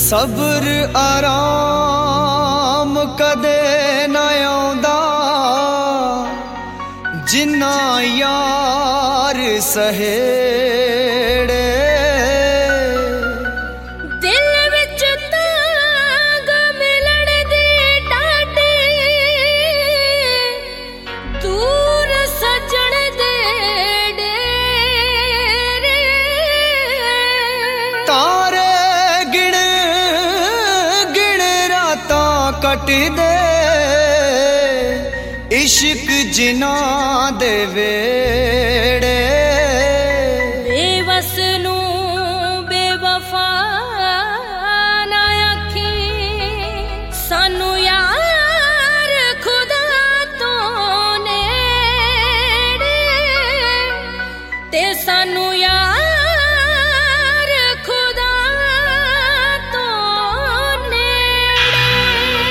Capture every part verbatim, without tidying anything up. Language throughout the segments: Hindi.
सब्र आराम कदे ना आउंदा जिन्ना यार सहेड़े दिल विच तांग मिलण दी डाटी दूर सजण दे डेरे तारे गिण गिण रातां कट दे इश्क जिना दे वेड़े बेवस नू बेवफा ना आखी सानू यार खुदा तो नेड़े ते सानू यार खुदा तो नेड़े।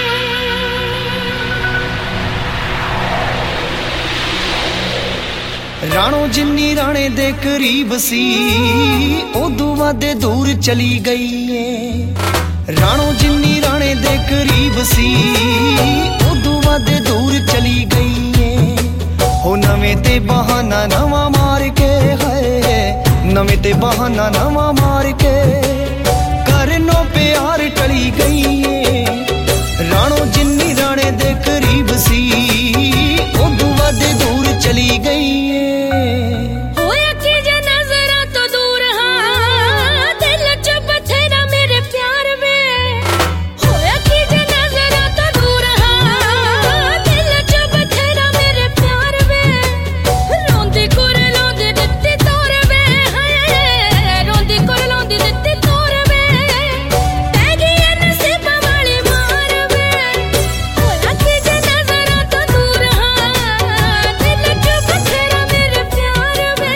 राणो जिन्नी राणे दे करीब सी उदों वादे दूर चली गई है। राणो जिन्नी राणे दे करीब सी उदों वादे दूर चली गई है। हो नवें ते बहाना नवा मार के है नवें ते बहाना नवा मार के करनो प्यार टली गई है। राणो जिन्नी राणे दे करीब सी उदों वादे दूर चली गई है। होया कि जे नजरा तो दूर हाँ दिल च बथेरा मेरे प्यार में। होया कि जे नजरा तो दूर हाँ दिल च बथेरा मेरे प्यार में। रोंदी कुर लोंदी दित्ती तोर में हाय रोंदी कुर लोंदी दित्ती तोर में पै गई नसीबा वाली मार में। होया कि जे नजरा तो दूर हाँ दिल च बथेरा मेरे प्यार में।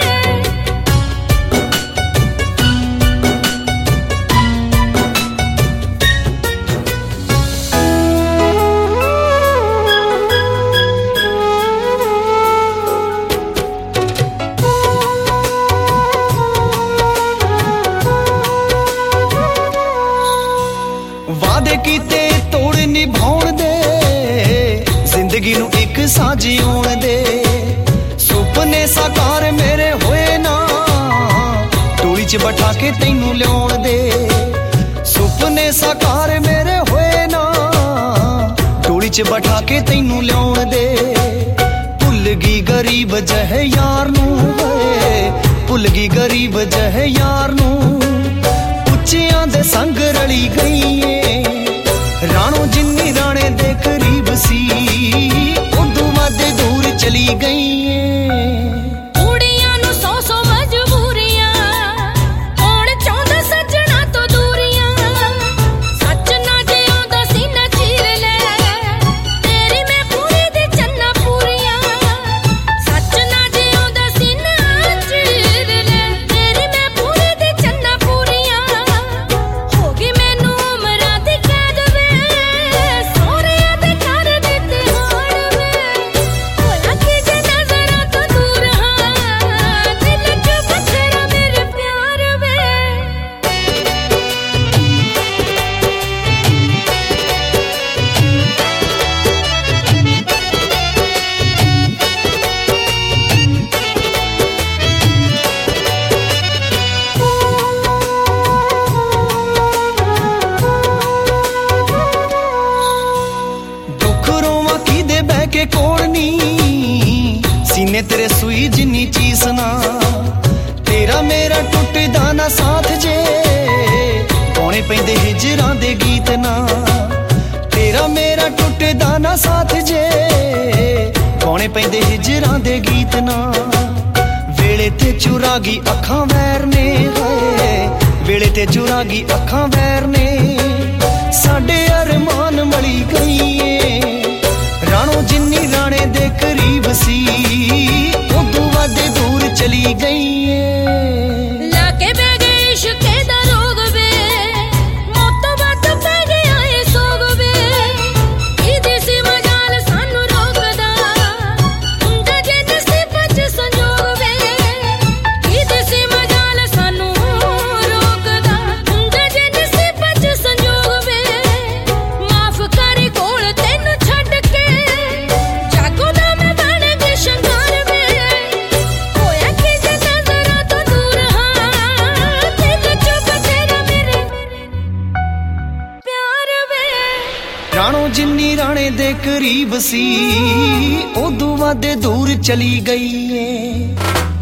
वादे कीते तोड़ निभाउण दे जिंदगी नू एक साझ आउण दे। सुपने साकार मेरे होए ना टोली च बैठा के तैनू लियाउण दे। सुपने साकार मेरे होए ना टोली च बैठा के तैनू लियाउण दे। भुल गई गरीब जह यार नू है भुल गई गरीब जह यार नू उच्चियां दे संग रली गई है। राणो जिन्नी राणे दे करीब सी उदों वादे दूर चली गई है। कुड़ियां नू सौ सौ मजबूरियां कौन चाहुंदा सजना तो दूरियां। सच ना जे आंदा सीना चीर ले तेरी मैं पूरी दी चन्ना पूरियां। सच ना जे आंदा सीना चीर ले तेरी मैं पूरी दी चन्ना पूरियां। होगी मैनू उमरां दी कैद वे सोहरिया दे कर दित्ते हाड़ वे। होया कि जे नजरा तो दूर हाँ दिल च बथेरा मेरे प्यार वे। दुख रोवां कीदे बह के कोल नी सीने तेरे सुई जिन्नी चीस ना। तेरा मेरा टुटदा ना साथ जे पौने पैंदे हिजरां दे गीत ना। तेरा मेरा टुटदा ना साथ जे पौने पैंदे हिजरां दे गीत ना। वेले ते चुरा गई अखां वैर ने हाय वेले ते चुरा गई अखां वैर ने साडे अरमान मली गई है। राणो जिन्नी राणे दे करीब सी उदों वादे दूर चली गई है। लाके बह गए इश्के दा रोग वे मौत तो बाद पै गया ए सोग वे। इदी सी मजाल सानू रोकदा हुंदा जे नसीब च संजोग वे। इदी सी मजाल सानू रोकदा हुंदा जे नसीब च संजोग करीब सी, उदू वादे दूर चली गई है।